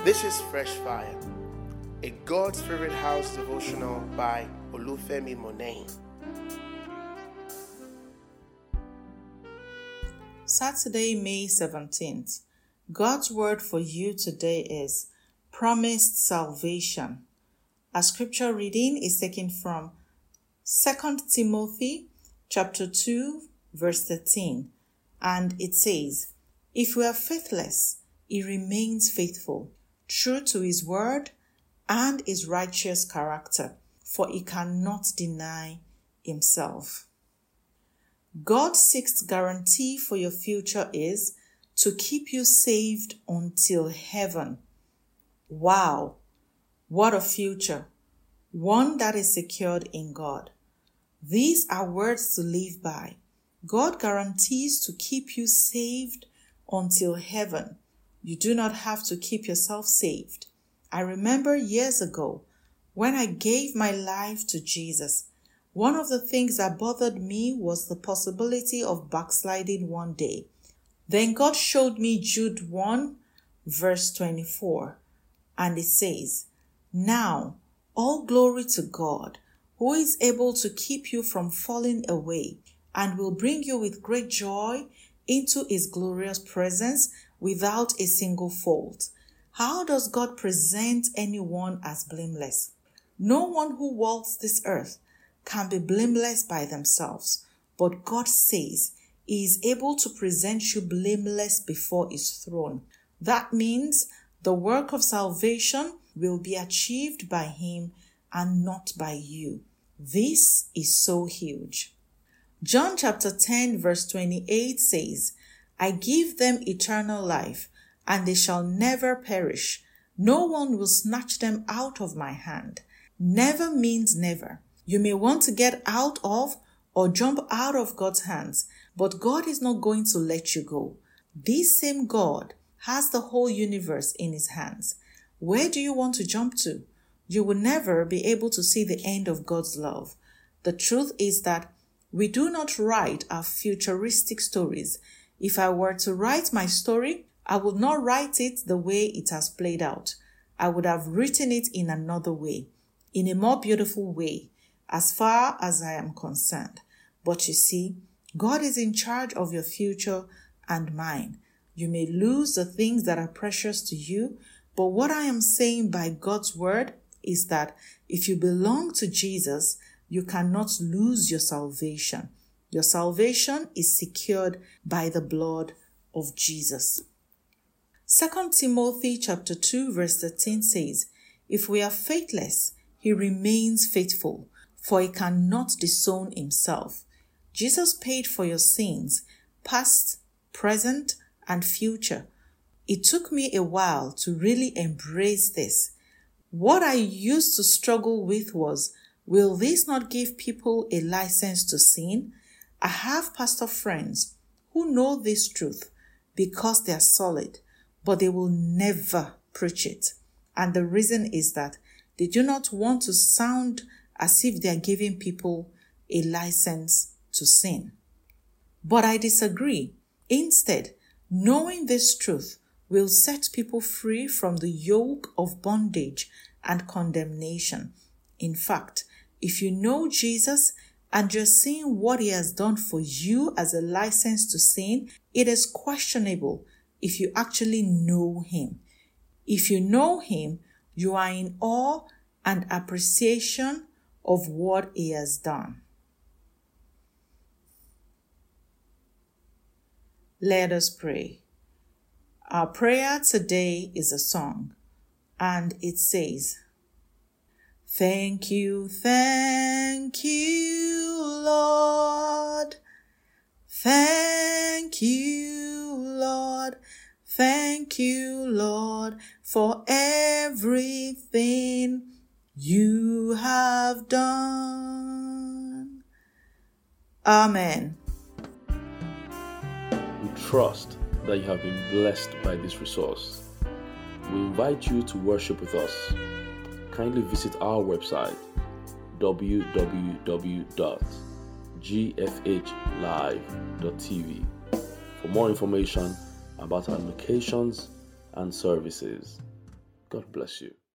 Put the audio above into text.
This is Fresh Fire, a God's Favorite House devotional by Olufemi Monet. Saturday, May 17th. God's word for you today is promised salvation. Our scripture reading is taken from 2 Timothy chapter 2, verse 13, and it says, "If we are faithless, he remains faithful, true to his word and his righteous character, for he cannot deny himself." God's sixth guarantee for your future is to keep you saved until heaven. Wow, what a future! One that is secured in God. These are words to live by. God guarantees to keep you saved until heaven. You do not have to keep yourself saved. I remember years ago when I gave my life to Jesus, one of the things that bothered me was the possibility of backsliding one day. Then God showed me Jude 1, verse 24, and it says, "Now, all glory to God, who is able to keep you from falling away and will bring you with great joy into his glorious presence without a single fault." How does God present anyone as blameless? No one who walks this earth can be blameless by themselves, but God says he is able to present you blameless before his throne. That means the work of salvation will be achieved by him and not by you. This is so huge. John chapter 10 verse 28 says, "I give them eternal life, and they shall never perish. No one will snatch them out of my hand." Never means never. You may want to get out of or jump out of God's hands, but God is not going to let you go. This same God has the whole universe in his hands. Where do you want to jump to? You will never be able to see the end of God's love. The truth is that we do not write our futuristic stories. If I were to write my story, I would not write it the way it has played out. I would have written it in another way, in a more beautiful way, as far as I am concerned. But you see, God is in charge of your future and mine. You may lose the things that are precious to you, but what I am saying by God's word is that if you belong to Jesus, you cannot lose your salvation. Your salvation is secured by the blood of Jesus. 2 Timothy chapter 2 verse 13 says, "If we are faithless, he remains faithful, for he cannot disown himself." Jesus paid for your sins, past, present, and future. It took me a while to really embrace this. What I used to struggle with was, will this not give people a license to sin? I have pastor friends who know this truth because they are solid, but they will never preach it. And the reason is that they do not want to sound as if they are giving people a license to sin. But I disagree. Instead, knowing this truth will set people free from the yoke of bondage and condemnation. In fact, if you know Jesus and you're seeing what he has done for you as a license to sin, it is questionable if you actually know him. If you know him, you are in awe and appreciation of what he has done. Let us pray. Our prayer today is a song, and it says, "Thank you, Lord. Thank you, Lord. Thank you, Lord, for everything you have done." Amen. We trust that you have been blessed by this resource. We invite you to worship with us. Kindly visit our website www.gfhlive.tv for more information about our locations and services. God bless you.